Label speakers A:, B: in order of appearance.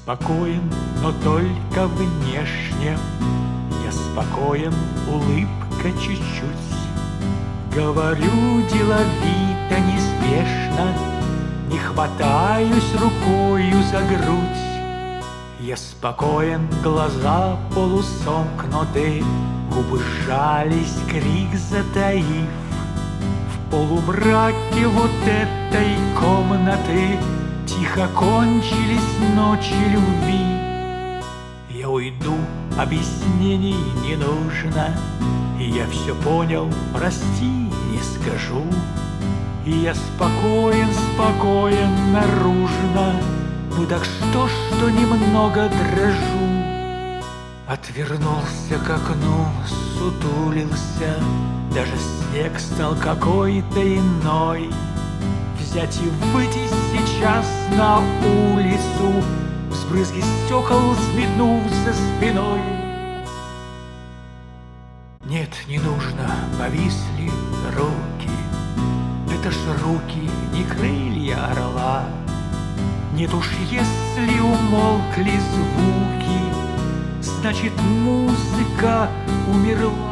A: спокоен, но только внешне. Я спокоен, улыбка чуть-чуть. Говорю деловито, неспешно, не хватаюсь рукою за грудь. Я спокоен, глаза полусомкнуты, губы сжались, крик затаив. В полумраке вот этой комнаты тихо кончились ночи любви. Я уйду, объяснений не нужно, и я все понял, прости, не скажу. И я спокоен, спокоен наружно, ну так что немного дрожу. Отвернулся к окну, сутулился, даже снег стал какой-то иной. Взять и выйти сейчас на улицу, взбрызги стекол взметнув за спиной. Нет, не нужно, повисли руки. Это ж руки, не крылья орла. Нет уж, если умолкли звуки, значит, музыка умерла.